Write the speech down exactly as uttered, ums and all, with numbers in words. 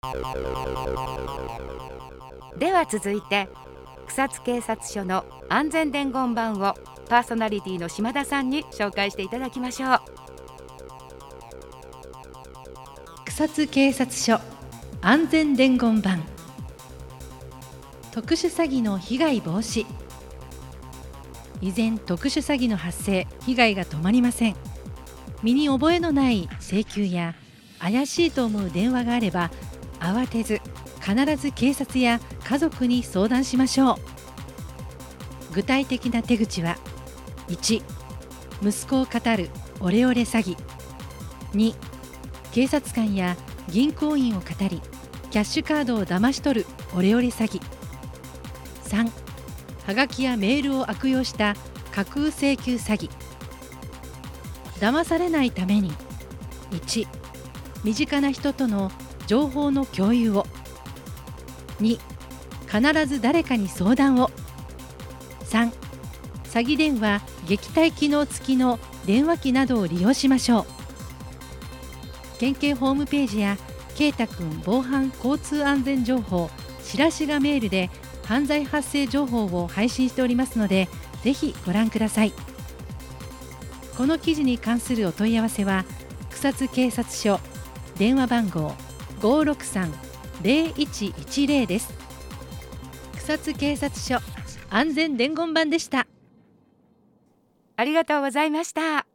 では続いて草津警察署の安全伝言板をパーソナリティの島田さんに紹介していただきましょう。 草津警察署安全伝言板。特殊詐欺の被害防止。依然特殊詐欺の発生、被害が止まりません。身に覚えのない請求や怪しいと思う電話があれば慌てず必ず警察や家族に相談しましょう。具体的な手口は、いち、息子を語るオレオレ詐欺。に、警察官や銀行員を語りキャッシュカードを騙し取るオレオレ詐欺。さん、はがきやメールを悪用した架空請求詐欺。騙されないために、いち、身近な人との情報の共有を。に、必ず誰かに相談を。さん、詐欺電話撃退機能付きの電話機などを利用しましょう。県警ホームページやけいたくん防犯交通安全情報チラシがメールで犯罪発生情報を配信しておりますので、ぜひご覧ください。この記事に関するお問い合わせは草津警察署電話番号 ごーろくさん ぜろいちいちぜろ です。草津警察署安全伝言板でした。 ありがとうございました。